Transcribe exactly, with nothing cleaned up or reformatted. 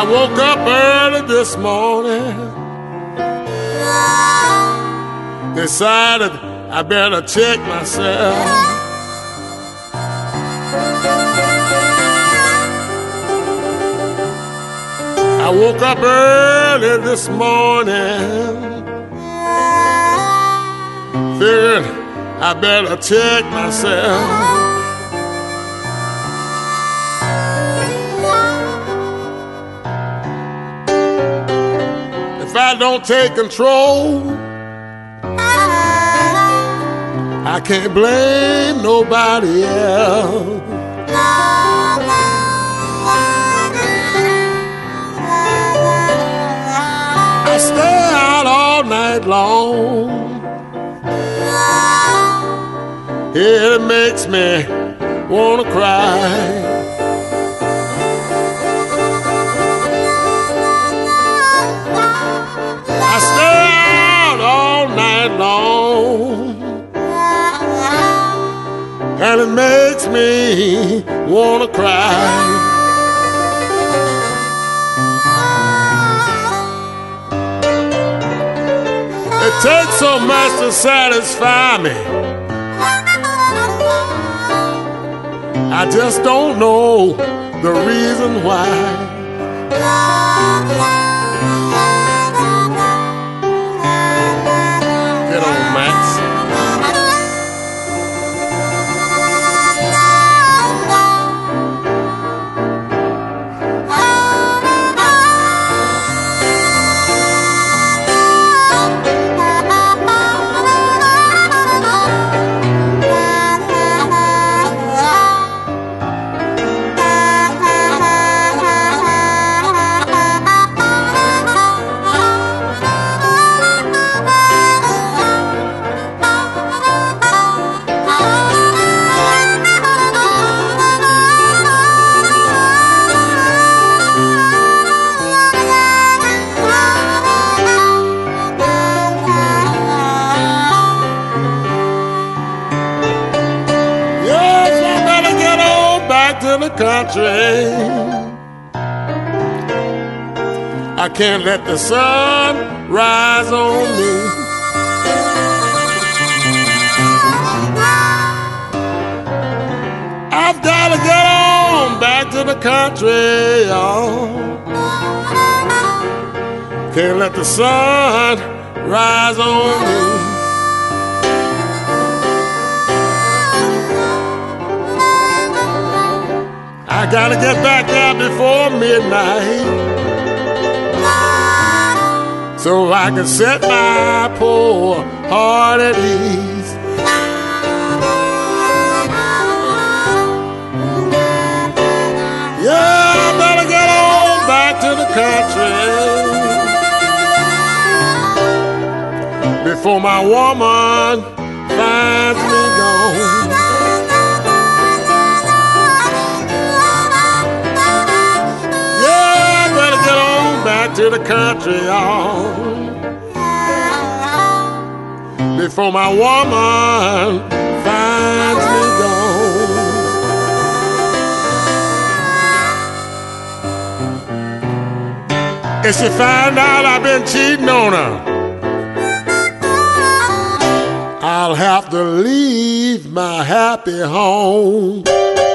woke up early this morning, decided I better check myself. I woke up early this morning, figured I better check myself. If I don't take control, I can't blame nobody else. I stay out all night long. It makes me wanna cry. I stay out all night long, and it makes me wanna cry. It takes so much to satisfy me, I just don't know the reason why. Get on, Max. To the country, I can't let the sun rise on me. I've got to get on back to the country, y'all. Can't let the sun rise on me. I gotta get back there before midnight, so I can set my poor heart at ease. Yeah, I better get on back to the country before my woman finds me gone. To the country, y'all, before my woman finds me gone. If she find out I've been cheating on her, I'll have to leave my happy home.